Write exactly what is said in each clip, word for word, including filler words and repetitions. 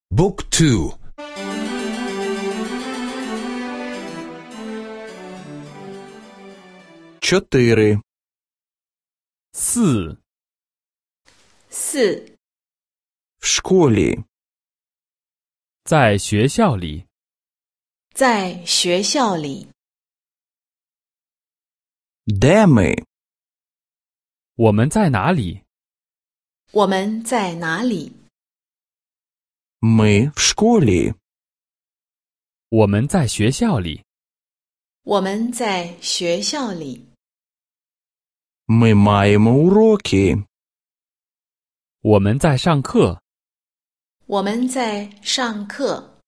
بوك تو чотири 四四 в школі 在学校里， 在学校里， де ми 我们在哪里？ 我们在哪里？ ми в школі 我们在学校里， 我们在学校里， ми маємо уроки 我们在上课， 我们在上课。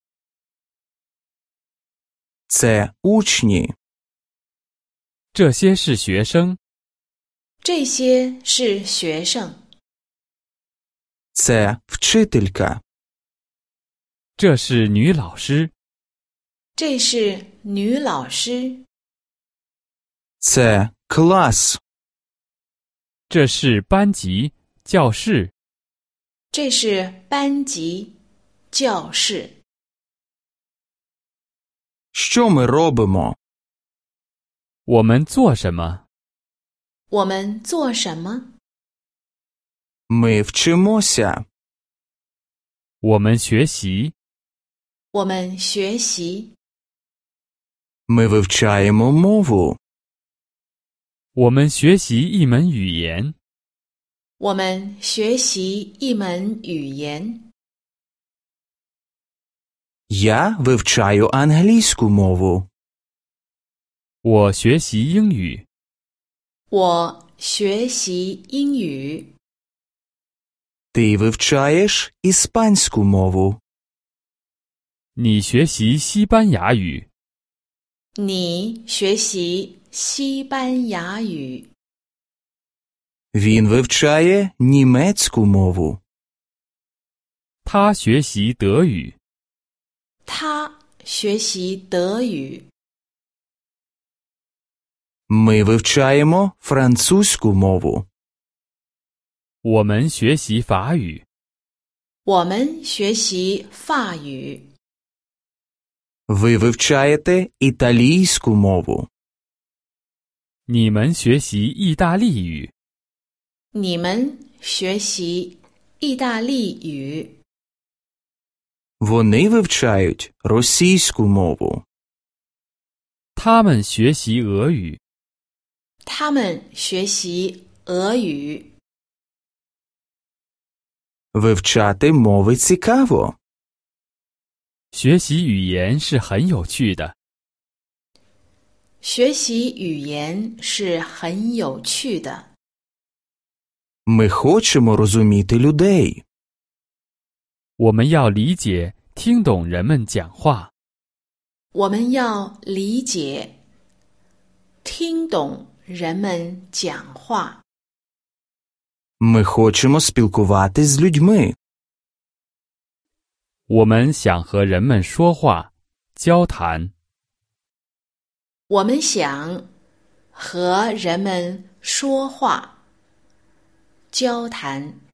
це учні 这些是学生， 这些是学生， це вчителька 这是女老师， 这是女老师， це клас 这是班级、教室， 这是班级、教室。 що ми робимо 我们做什么？ 我们做什么？ ми вчимося 我们学习， 我们学习， ми вивчаємо мову 我们学习一门语言， 我们学习一门语言。 я вивчаю англійську мову 我学习英语， 我学习英语， ти вивчаєш іспанську мову 你学习西班牙语， 你学习西班牙语， він вивчає німецьку мову 他学习德语， 他学习德语， ми вивчаємо французьку мову 我们学习法语， 我们学习法语， ви вивчаєте італійську мову 你们学习意大利语， 你们学习意大利语， вони вивчають російську мову 他们学习俄语， 他们学习俄语。 вивчати мови цікаво 学习语言是很有趣的。 学习语言是很有趣的。 ми хочемо розуміти людей 我们要理解、听懂人们讲话。 我们要理解、听懂人们讲话。 ми хочемо спілкуватись з людьми 我们想和人们说话、交谈。 我们想和人们说话、交谈。